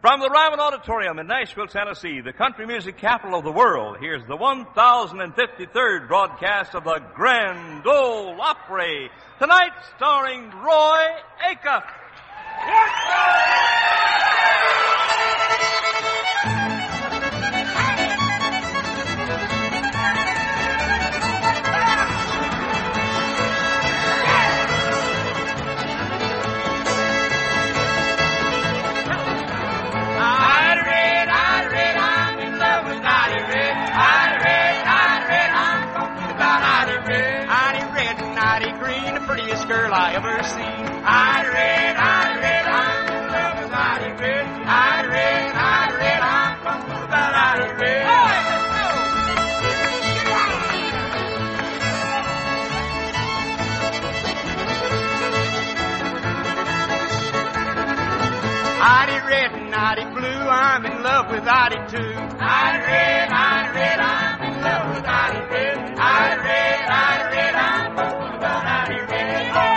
From the Ryman Auditorium in Nashville, Tennessee, the country music capital of the world, here's the 1053rd broadcast of the Grand Ole Opry. Tonight, starring Roy Acuff. Girl I ever seen. Ida Red, I'm in love with Ida Red. Ida Red, I'm talking about Ida Red. Ida Red and Ida Blue, I'm in love with Ida too. Ida Red, I'm in love with Ida Red. Ida Red, I'm talking about Ida Red.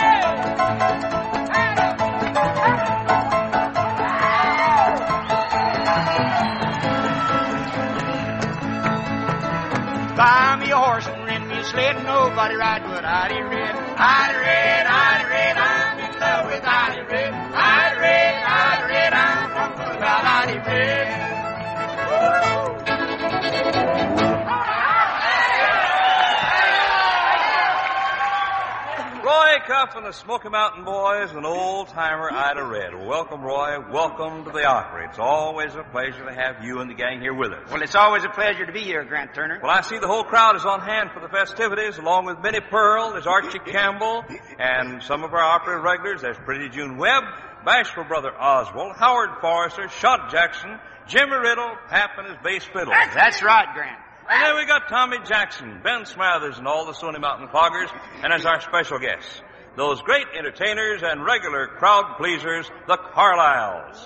Buy me a horse and rent me a sled, nobody ride but Ida Red. Ida Red, I'm in love with Ida Red. Ida Red, I'm talking about Ida Red. Roy Acuff and the Smoky Mountain Boys and old-timer Ida Red. Welcome, Roy. Welcome to the Opry. It's always a pleasure to have you and the gang here with us. Well, it's always a pleasure to be here, Grant Turner. Well, I see the whole crowd is on hand for the festivities, along with Minnie Pearl, there's Archie Campbell, and some of our Opry regulars. There's Pretty June Webb, Bashful Brother Oswald, Howard Forrester, Shot Jackson, Jimmy Riddle, Pap and his bass fiddle. That's right, Grant. And then we got Tommy Jackson, Ben Smathers, and all the Stony Mountain Cloggers, and as our special guests, those great entertainers and regular crowd pleasers, the Carlyles.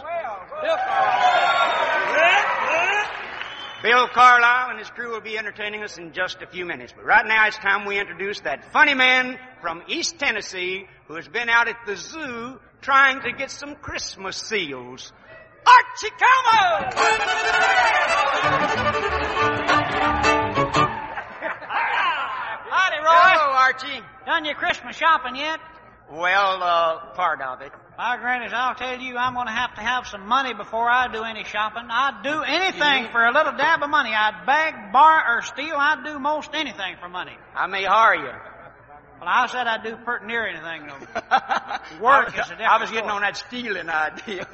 Bill Carlisle and his crew will be entertaining us in just a few minutes. But right now it's time we introduce that funny man from East Tennessee who has been out at the zoo trying to get some Christmas seals. Archie Como! Howdy, Roy. Hello, Archie. Done your Christmas shopping yet? Well, part of it. My grannies, I'll tell you, I'm going to have some money before I do any shopping. I'd do anything for a little dab of money. I'd beg, borrow, or steal. I'd do most anything for money. I may hire you. Well, I said I'd do pretty near anything, though. Work is a different I was getting story. on that stealing idea.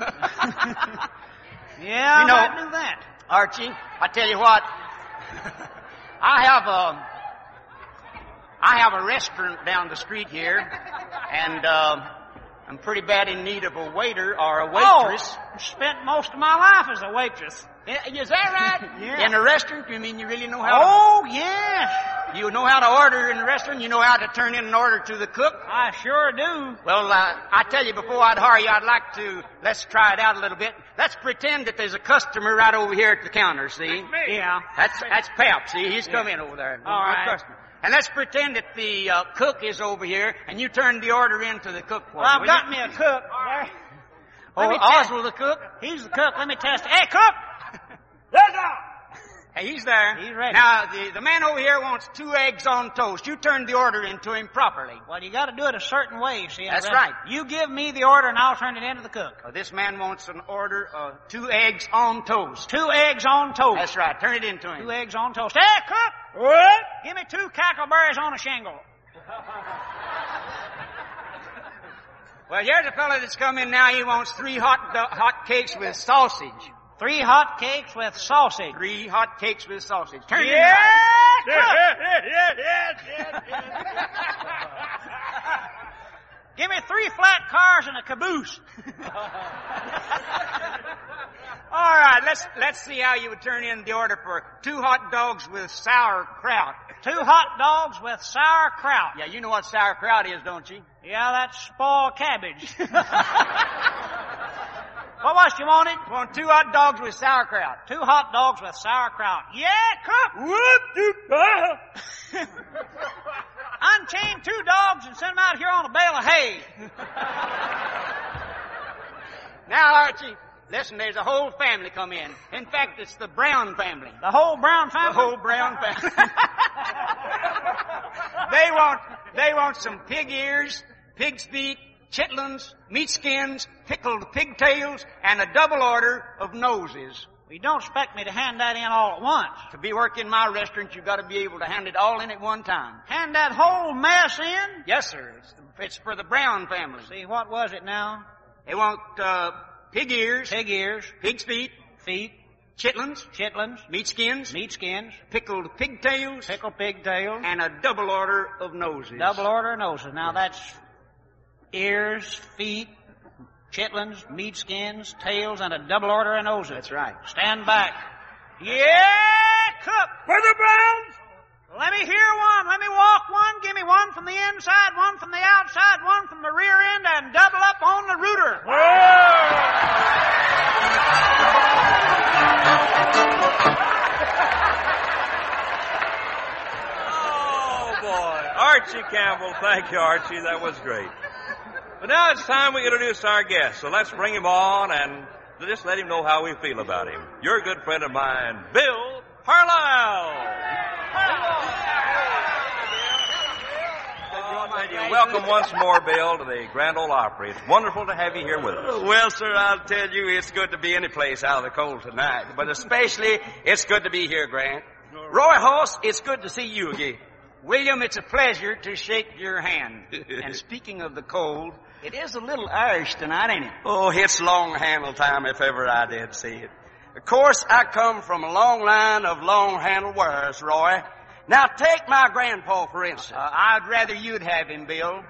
Yeah, You know- I'd do that. Archie, I tell you what, I have a restaurant down the street here, and I'm pretty bad in need of a waiter or a waitress. Oh, spent most of my life as a waitress. Is that right? Yeah. In a restaurant, you mean you really know how Oh, yes. you know how to order in the restaurant? You know how to turn in an order to the cook? I sure do. Well, I tell you, before I'd hire you, I'd like to, let's try it out a little bit. Let's pretend that there's a customer right over here at the counter, see? Yeah. That's Pap, see? He's come in over there. All right. Customer. And let's pretend that the cook is over here, and you turn the order in to the cook for Well, me, I've will got you? me a cook. There. Oh, Let me test- Oswald the cook? He's the cook. Let me test it. Hey, cook! Yes, sir. Hey, he's there. He's ready. Now, the man over here wants 2 eggs on toast. You turn the order into him properly. Well, you got to do it a certain way, see? That's right. You give me the order, and I'll turn it into the cook. This man wants an order of 2 eggs on toast. 2 eggs on toast. That's right. Turn it into him. 2 eggs on toast. Hey, cook! What? Give me 2 cackleberries on a shingle. Well, here's a fellow that's come in now. He wants 3 hot cakes with sausage. 3 hot cakes with sausage. 3 hot cakes with sausage. Turn it Yes, in. cook! Give me 3 flat cars and a caboose. All right, let's see how you would turn in the order for 2 hot dogs with sauerkraut. 2 hot dogs with sauerkraut. Yeah, you know what sauerkraut is, don't you? Yeah, that's spoiled cabbage. What was you wanted? You want 2 hot dogs with sauerkraut. 2 hot dogs with sauerkraut. Yeah, cook! Unchain 2 dogs and send them out here on a bale of hay. Now, Archie, Listen, there's a whole family come in. In fact, it's the Brown family. The whole Brown family? The whole Brown family. They want some pig ears, pig's feet, chitlins, meat skins, pickled pigtails, and a double order of noses. You don't expect me to hand that in all at once. To be working my restaurant, you've got to be able to hand it all in at one time. Hand that whole mess in? Yes, sir. It's for the Brown family. See, what was it now? They want pig ears, pig's feet, chitlins, meat skins, pickled pigtails, and a double order of noses. Double order of noses. Now that's ears, feet, chitlins, meat skins, tails, and a double order of noses. That's right. Stand back. Yeah, cook. For the Browns! Let me hear one. Let me walk one. Give me one from the inside, one from the outside, one from the rear end, and double up on the rooter. Oh, boy. Archie Campbell. Thank you, Archie. That was great. But now it's time we introduce our guest. So let's bring him on and just let him know how we feel about him. You're a good friend of mine, Bill Carlisle. Welcome once more, Bill, to the Grand Ole Opry. It's wonderful to have you here with us. Well, sir, I'll tell you, it's good to be any place out of the cold tonight. But especially, it's good to be here, Grant. Roy Hoss, it's good to see you again. William, it's a pleasure to shake your hand. And speaking of the cold, it is a little Irish tonight, ain't it? Oh, it's long handle time if ever I did see it. Of course, I come from a long line of long handle wearers, Roy. Now, take my grandpa, for instance. I'd rather you'd have him, Bill.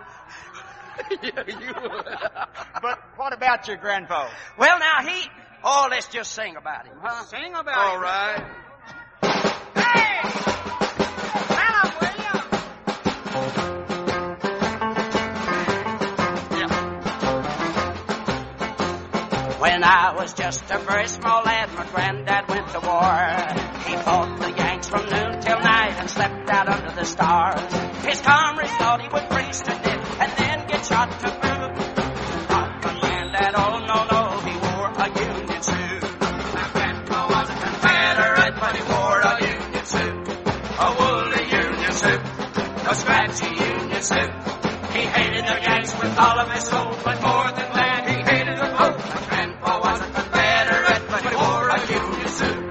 But what about your grandpa? Well, now, let's just sing about him, huh? Sing about All him. right. Hey! Hello, William. When I was just a very small lad, my granddad went to war. He fought the Yanks from noon till night and slept out under the stars. His comrades thought he would freeze to death and then get shot to boot. But my granddad, oh no, he wore a Union suit. My grandpa was a Confederate, but he wore a Union suit. A woolly Union suit, a scratchy Union suit. He hated the Yanks with all of his soul, but more than that, he hated them both. My grandpa was a Confederate, but he wore a Union suit.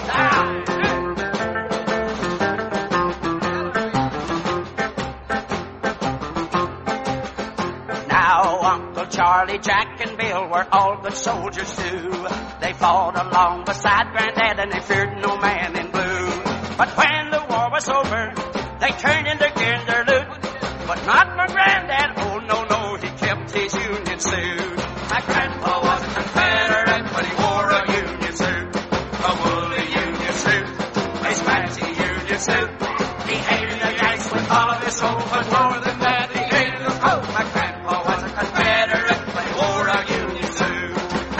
Now, Uncle Charlie, Jack, and Bill were all good soldiers too. They fought along beside Granddad and they feared no man in blue. But when the war was over, they turned in to get their loot. But not my Granddad, oh no, he kept his Union suit. My grandpa was a Confederate, but he wore a Union suit. A woolly Union suit, a scratchy Union suit. He hated the Yanks with all of his soul, but more than that, he hated them both. My grandpa was a Confederate, but he wore a Union suit.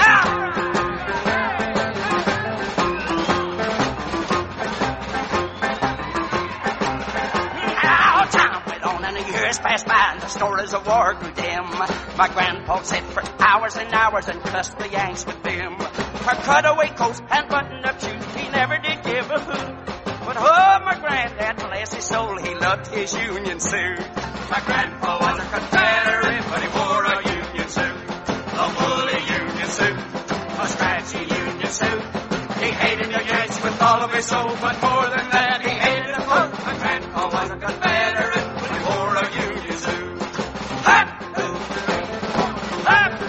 Now, time went on and the years passed by and the stories of war grew dim. My grandpa sat for hours and hours and cussed the Yanks with vim. For cutaway coats and button-up shoes, he never did give a hoot. But oh, my granddad, bless his soul, he loved his Union suit. My grandpa was a Confederate, but he wore a Union suit. A woolly Union suit, a scratchy Union suit. He hated the Yanks with all of his soul, but more than that, he hated them both. My grandpa was a Confederate, but he wore a Union suit. Ha! Ha!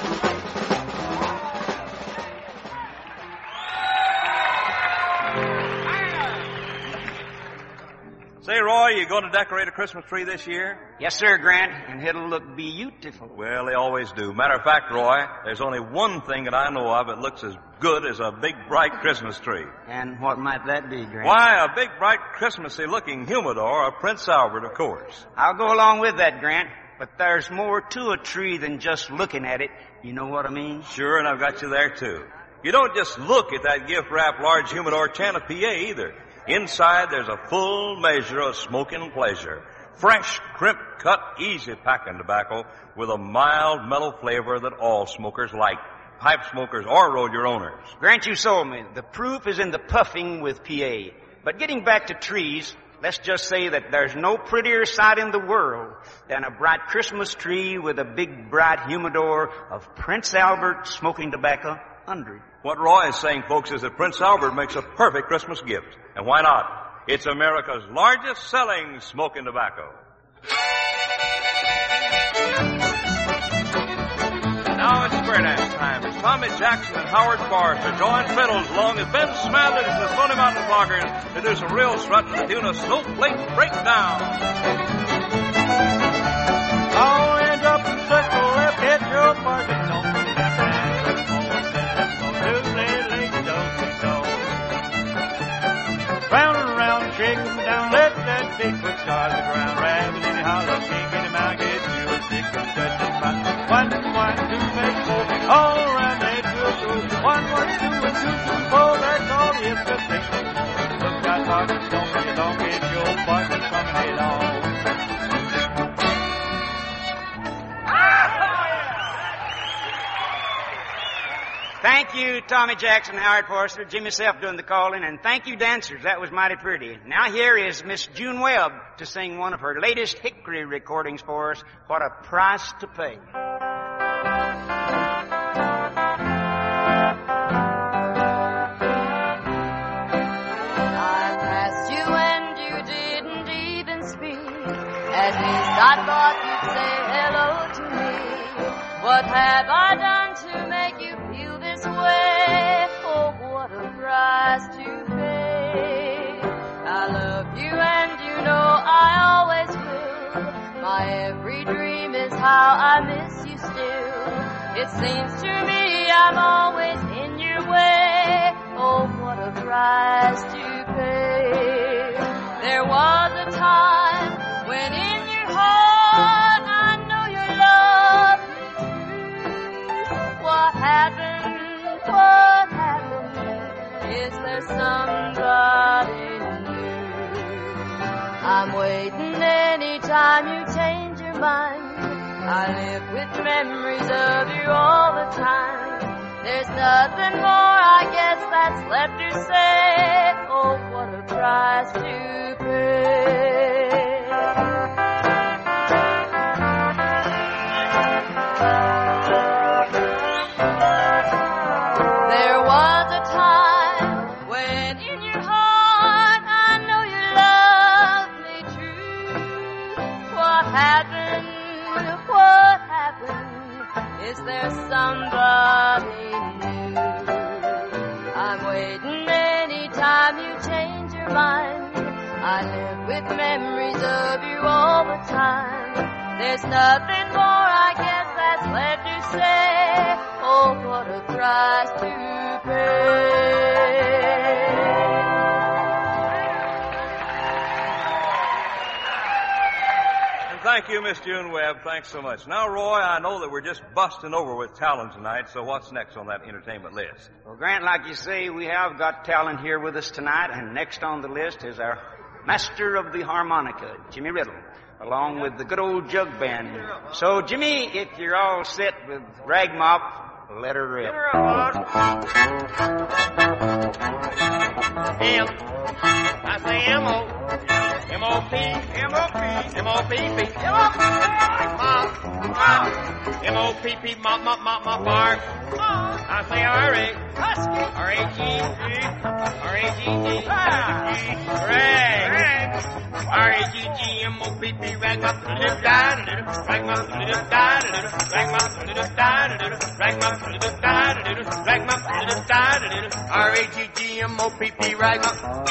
Say, Roy, you going to decorate a Christmas tree this year? Yes, sir, Grant, and it'll look beautiful. Well, they always do. Matter of fact, Roy, there's only one thing that I know of that looks as good as a big, bright Christmas tree. And what might that be, Grant? Why, a big, bright, Christmassy-looking humidor of Prince Albert, of course. I'll go along with that, Grant, but there's more to a tree than just looking at it. You know what I mean? Sure, and I've got you there, too. You don't just look at that gift-wrapped large humidor Chanapia either. Inside, there's a full measure of smoking pleasure. Fresh, crimp-cut, easy-packing tobacco with a mild, mellow flavor that all smokers like. pipe smokers or rodeo owners. Grant you sold me. The proof is in the puffing with PA. But getting back to trees, let's just say that there's no prettier sight in the world than a bright Christmas tree with a big, bright humidor of Prince Albert smoking tobacco under it. What Roy is saying, folks, is that Prince Albert makes a perfect Christmas gift. And why not? It's America's largest selling smoking tobacco. Now it's square dance time. It's Tommy Jackson and Howard Forrester join fiddles along with Ben Smathers and the Stony Mountain Cloggers to do some real strutting to tune of Snowflake Breakdown. All hands up and circle left, hit your party, don't be that bad. Round and round, shake them down, let that big foot start the ground. Rabbit in the hollow, can't get him out, get you a stick and touch him out. 1, 2, make 4, all around that good road. 1, 2, 2, 4, that's all the emphasis. Look out, partner, don't be long, get your partner coming head on. Thank you, Tommy Jackson, Howard Forrester, Jimmy Self doing the calling, and thank you, dancers. That was mighty pretty. Now here is Miss June Webb to sing one of her latest Hickory recordings for us, What a Price to Pay. I passed you and you didn't even speak. At least I thought you'd say hello to me. What have I done to make you feel this way? Oh, what a price to pay. I love you and you know I always will. My every dream is how I miss you still. It seems to me I'm always in your way. Oh, what a price to pay. There was a time when in your heart I know you loved me true. What happened? What happened? Is there somebody new? I'm waiting anytime you change your mind. I live with memories of you all the time. There's nothing more, I guess, that's left to say. Oh, what a price to pay. There was a time when in your heart I know you loved me true. What happened? What happened? Is there somebody new? I'm waiting anytime you change your mind. I live with memories of you all the time. There's nothing more, I guess, that's left to say. Oh, what a price to pay. Thank you, Miss June Webb. Thanks so much. Now, Roy, I know that we're just busting over with talent tonight, so what's next on that entertainment list? Well, Grant, like you say, we have got talent here with us tonight, and next on the list is our master of the harmonica, Jimmy Riddle, along with the good old jug band. So, Jimmy, if you're all set with Ragmop, let her rip. M. I say M-O. M-O-P. M-O-P. M-O-P-P. M-O-P-P. Mop, bark. I say R-A. R-A-G. R-A-G-G. Rag. R-A-G-G. M-O-P-P. Ragmop. Ragmop. Ragmop. R-A-G-G. M-O-P-P. Ragmop.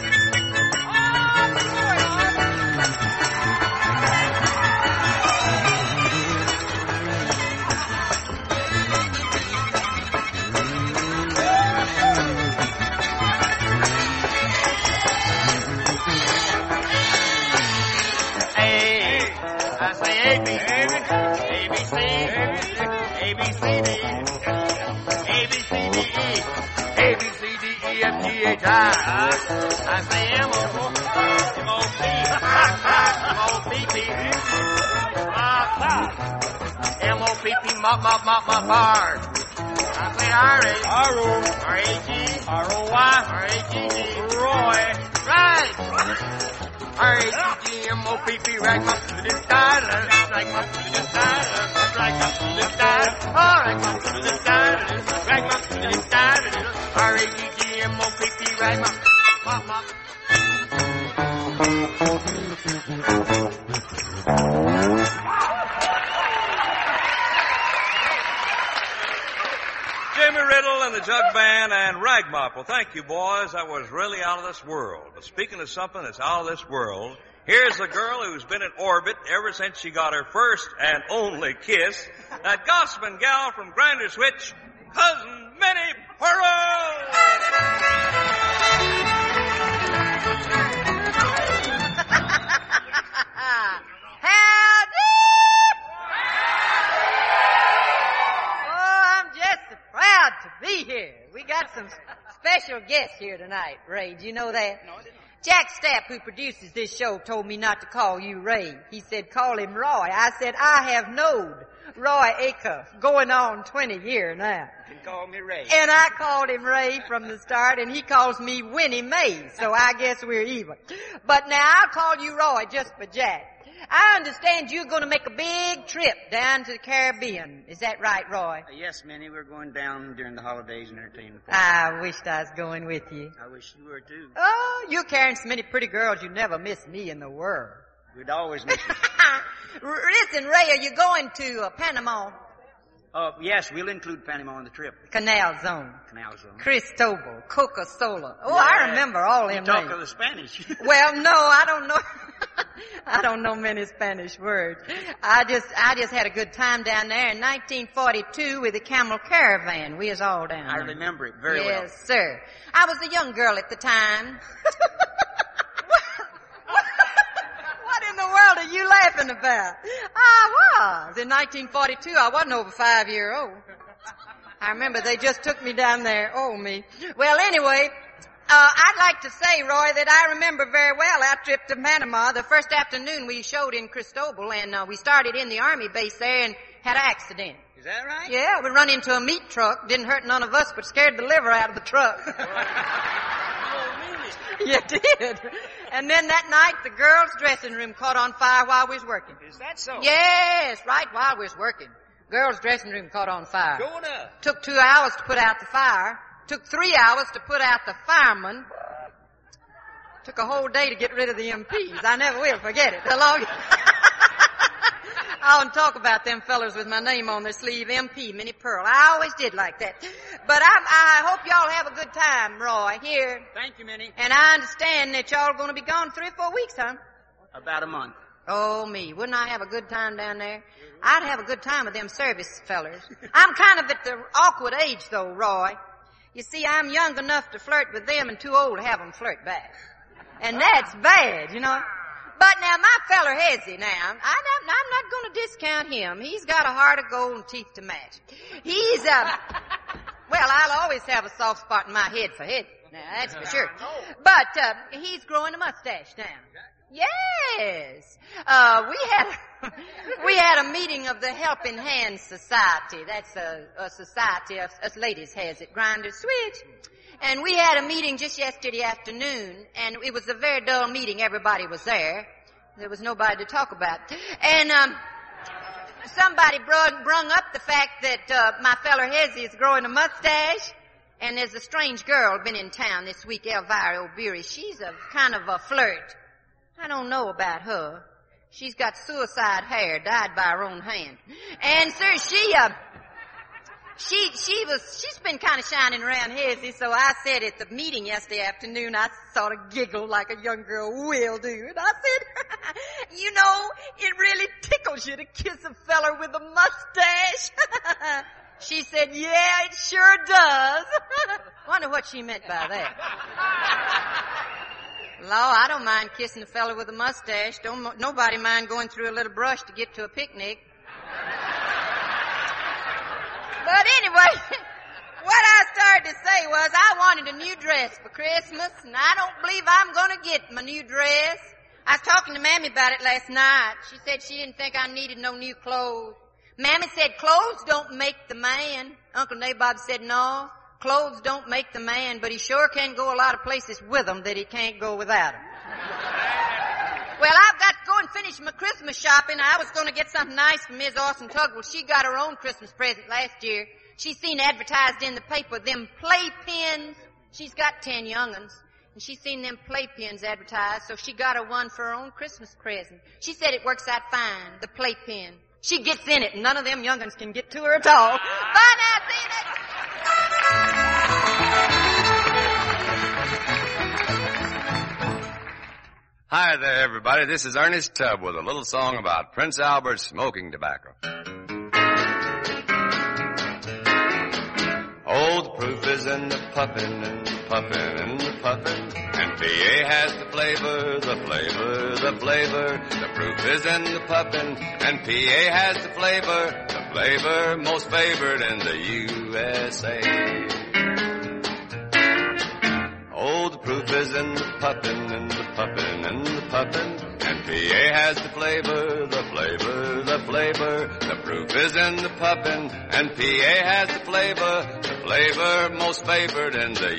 I say M-O-P-P, mop, bark. I say R-A. R-O. R-A-G. R-O-Y. R-A-G-G. Roy. Right. R-A-G-G-M-O-P-P, ragmuffin to the style, ragmuffin to the style, ragmuffin to the style, oh, ragmuffin to the style, ragmuffin to the style, R-A-G-G-M-O-P-P, ragmuffin. Jimmy Riddle and the Jug Band and Ragmuff. Well, thank you, boys. That was really out of this world. But speaking of something that's out of this world, here's a girl who's been in orbit ever since she got her first and only kiss. That gossiping gal from Grinder Switch, Cousin Minnie Pearl. Howdy! Oh, I'm just so proud to be here. We got some special guests here tonight, Ray. Do you know that? No, I didn't. Jack Stapp, who produces this show, told me not to call you Ray. He said, call him Roy. I said, I have knowed Roy Acuff going on 20 years now. You can call me Ray. And I called him Ray from the start, and he calls me Winnie Mae, so I guess we're even. But now I'll call you Roy just for Jack. I understand you're going to make a big trip down to the Caribbean. Is that right, Roy? Yes, Minnie, we're going down during the holidays and entertainment. I wished I was going with you. I wish you were, too. Oh, you're carrying so many pretty girls, you never miss me in the world. We'd always miss you. Listen, Ray, are you going to Panama? Yes, we'll include Panama on the trip. Canal Zone. Canal Zone. Cristobal. Coca-Cola. Oh, Yeah. I remember all them You talk names. of the Spanish. Well, no, I don't know. I don't know many Spanish words. I just had a good time down there in 1942 with the Camel Caravan. We was all down there. I remember it very well. Yes, sir. I was a young girl at the time. What in the world are you laughing about? I was. In 1942, I wasn't over 5 years old. I remember they just took me down there. Oh, me. Well, anyway, I'd like to say, Roy, that I remember very well our trip to Panama. The first afternoon we showed in Cristobal, and we started in the Army base there and had an accident. Is that right? Yeah, we run into a meat truck. Didn't hurt none of us, but scared the liver out of the truck. You did. And then that night, the girls' dressing room caught on fire while we was working. Is that so? Yes, right while we was working. Girls' dressing room caught on fire. Going up. Took 2 hours to put out the fire. Took 3 hours to put out the fireman. Took a whole day to get rid of the MPs. I never will forget it. I won't talk about them fellers with my name on their sleeve, MP, Minnie Pearl. I always did like that. But I hope y'all have a good time, Roy, here. Thank you, Minnie. And I understand that y'all are going to be gone 3 or 4 weeks, huh? About a month. Oh, me. Wouldn't I have a good time down there? I'd have a good time with them service fellers. I'm kind of at the awkward age, though, Roy. You see, I'm young enough to flirt with them and too old to have them flirt back. And that's bad, you know. But now, my feller Hezzy now, I'm not going to discount him. He's got a heart of gold and teeth to match. He's, well, I'll always have a soft spot in my head for Hezzy. Now, that's for sure. But, he's growing a mustache now. Yes. We had a meeting of the Helping Hands Society. That's a society us ladies has at Grinder Switch. And we had a meeting just yesterday afternoon, and it was a very dull meeting. Everybody was there. There was nobody to talk about. And, somebody brung up the fact that, my feller Hezzy is growing a mustache, and there's a strange girl been in town this week, Elvira O'Beary. She's a kind of a flirt. I don't know about her. She's got suicide hair dyed by her own hand. And, sir, she's been kind of shining around Hezzy, so I said at the meeting yesterday afternoon, I sort of giggled like a young girl will do. And I said, you know, it really tickles you to kiss a feller with a mustache. She said, yeah, it sure does. Wonder what she meant by that. Law, I don't mind kissing a fella with a mustache. Don't nobody mind going through a little brush to get to a picnic. But anyway, what I started to say was I wanted a new dress for Christmas, and I don't believe I'm going to get my new dress. I was talking to Mammy about it last night. She said she didn't think I needed no new clothes. Mammy said, clothes don't make the man. Uncle Nabob said, no, clothes don't make the man, but he sure can go a lot of places with them that he can't go without them. Well, I've got to go and finish my Christmas shopping. I was going to get something nice for Ms. Orson Tugwell. She got her own Christmas present last year. She seen advertised in the paper them playpens. She's got 10 young'uns. And she seen them playpens advertised, so she got her one for her own Christmas present. She said it works out fine, the playpen. She gets in it, and none of them young'uns can get to her at all. Bye now, see you next Hi there, everybody. This is Ernest Tubb with a little song about Prince Albert smoking tobacco. Oh, the proof is in the puffin' and the puffin' and the puffin', and PA has the flavor, the flavor, the flavor. The proof is in the puffin', and PA has the flavor most favored in the USA. Oh, the proof is in the puffin' and the puffin' and the puffin', and PA has the flavor, the flavor, the flavor. The proof is in the puffin', and PA has the flavor most favored in the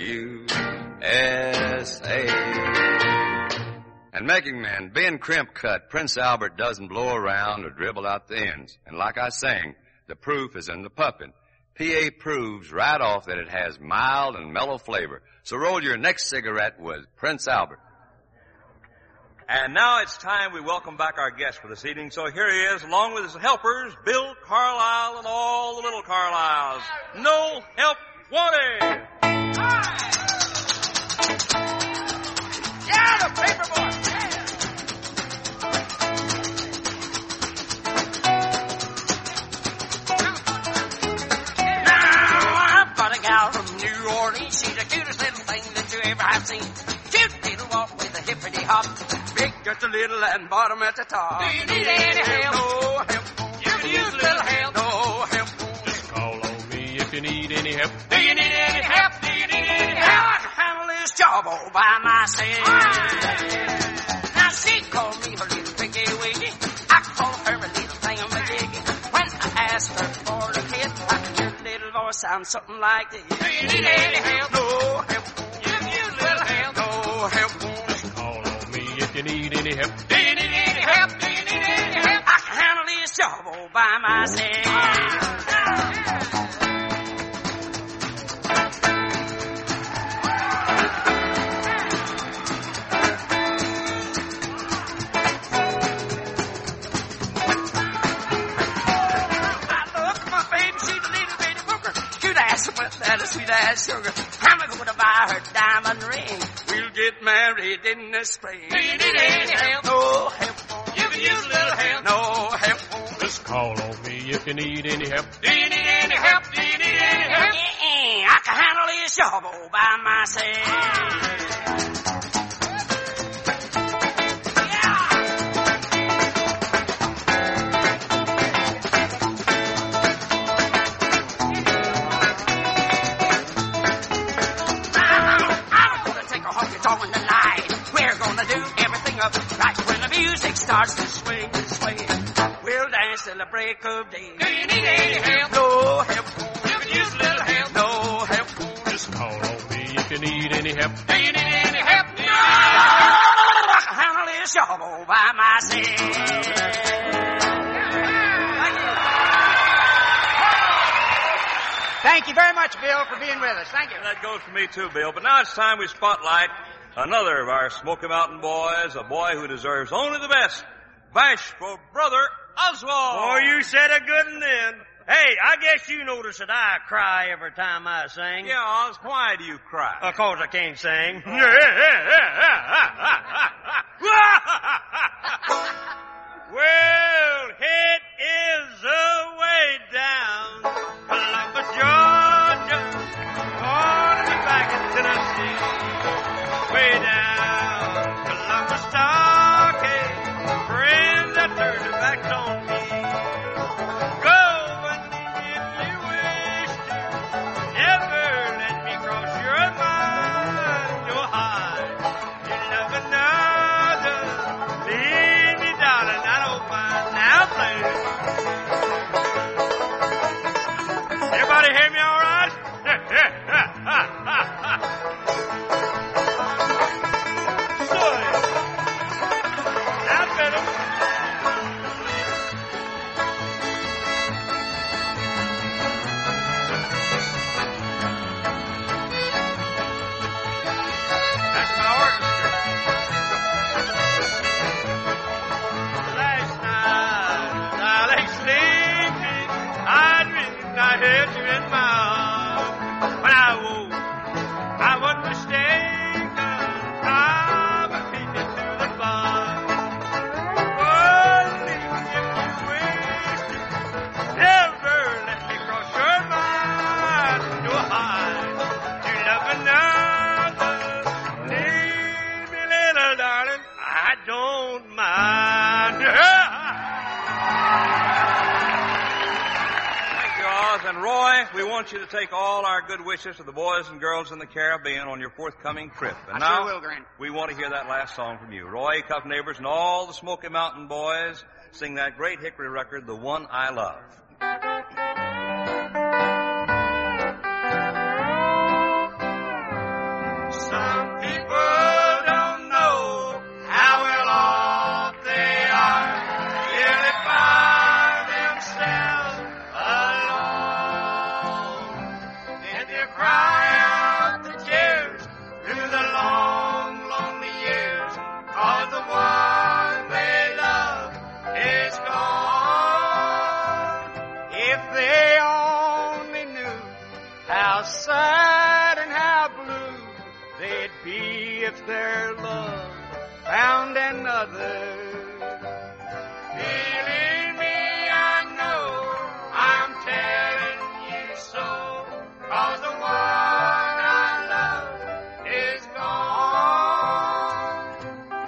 USA. And making men, being crimp cut, Prince Albert doesn't blow around or dribble out the ends. And like I sang, the proof is in the puffin'. PA proves right off that it has mild and mellow flavor. So roll your next cigarette with Prince Albert. And now it's time we welcome back our guest for this evening. So here he is, along with his helpers, Bill Carlisle and all the little Carlisles. No help wanted. Yeah, the paper boy. From New Orleans, she's the cutest little thing that you ever have seen. Cute little walk with a hippity hop, big just a little and bottom at the top. Do you need any help? No help. You can use a little help. No help. Just call on me if you need any help. Do you need any help? Do you need any help? I can handle this job all by myself. Now she called me her little picky wiggy. I call her a little thingamajiggy. When I ask her for a kiss, I can hear the little voice sound something like this. Do you need any help? No help. You can use a little help. No help. Just call on me if you need any help. Do you need any help? Do you need any help? I can handle this job all by myself. That a sweet ass sugar. I'm going to buy her diamond ring. We'll get married in the spring. Do you need any help? No help. You can use a little help. No help. Just call on me if you need any help. Do you need any help? Do you need any help? I can handle this job all by myself. Music starts to swing, swing. We'll dance till the break of day. Do you need any help? No help. You can use a little help. No help. Just call on me if you need any help. Do you need any help? No! I can handle this job all by myself. Thank you very much, Bill, for being with us. Thank you. That goes for me too, Bill. But now it's time we spotlight another of our Smoky Mountain boys, a boy who deserves only the best. Bashful Brother Oswald. Oh, you said a good one then. Hey, I guess you notice that I cry every time I sing. Yeah, Oz, why do you cry? Of course I can't sing. Well, it is away down Columbus, Georgia, on the back of Tennessee. Way down Columbus Stockade, friends that turned their backs on me. Go and if you wish to, never let me cross your mind. Your heart, you love another. Leave me, darling, I don't mind. Now play. in my arms. But I woke, I was mistaken. I was beaten to the bone. Oh, leave me if you wish to. Never let me cross your mind. No hide to love another. Leave me, little darling. I don't mind. And Roy, we want you to take all our good wishes to the boys and girls in the Caribbean on your forthcoming trip. And I sure will, Grant. We want to hear that last song from you. Roy, Cuff Neighbors, and all the Smoky Mountain boys sing that great Hickory record, The One I Love. Some people don't know how well off they are till they find themselves alone. And they cry out the tears through the long, lonely years, 'cause the one they love is gone. If they only knew how sad and how blue they'd be if their love found another. Believe me, I know I'm telling you so, 'cause the one I love is gone.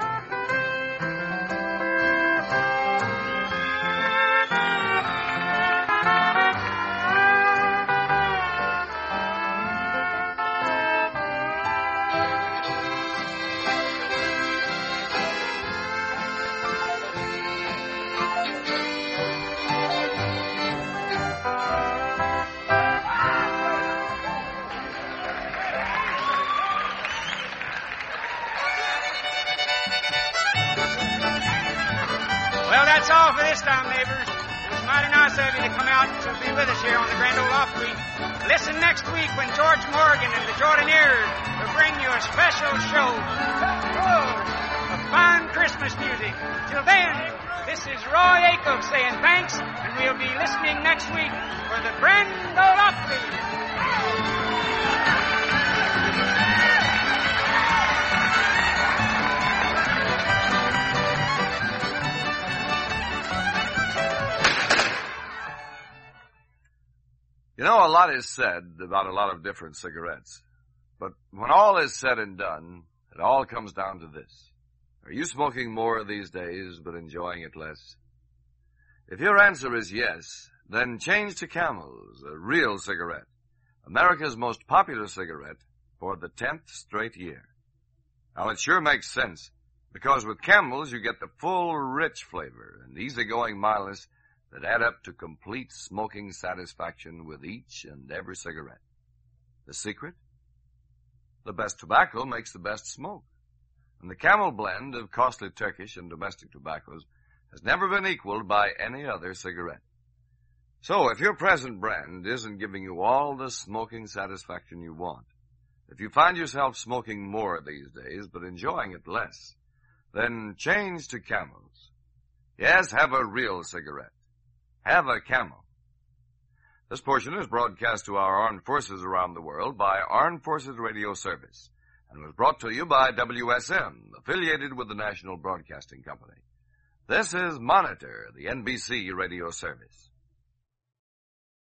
Well, that's all for this time, neighbors. It was mighty nice of you to come out to be with us here on the Grand Ole Opry. Listen next week when George Morgan and the Jordanaires will bring you a special show of fine Christmas music. Till then, this is Roy Acuff saying thanks, and we'll be listening next week for the Grand Ole Opry. You know, a lot is said about a lot of different cigarettes. But when all is said and done, it all comes down to this. Are you smoking more these days but enjoying it less? If your answer is yes, then change to Camels, a real cigarette. America's most popular cigarette for the 10th straight year. Now, it sure makes sense, because with Camels you get the full, rich flavor and easygoing mildness that add up to complete smoking satisfaction with each and every cigarette. The secret? The best tobacco makes the best smoke. And the Camel blend of costly Turkish and domestic tobaccos has never been equaled by any other cigarette. So if your present brand isn't giving you all the smoking satisfaction you want, if you find yourself smoking more these days but enjoying it less, then change to Camels. Yes, have a real cigarette. Have a Camel. This portion is broadcast to our armed forces around the world by Armed Forces Radio Service and was brought to you by WSM, affiliated with the National Broadcasting Company. This is Monitor, the NBC radio service.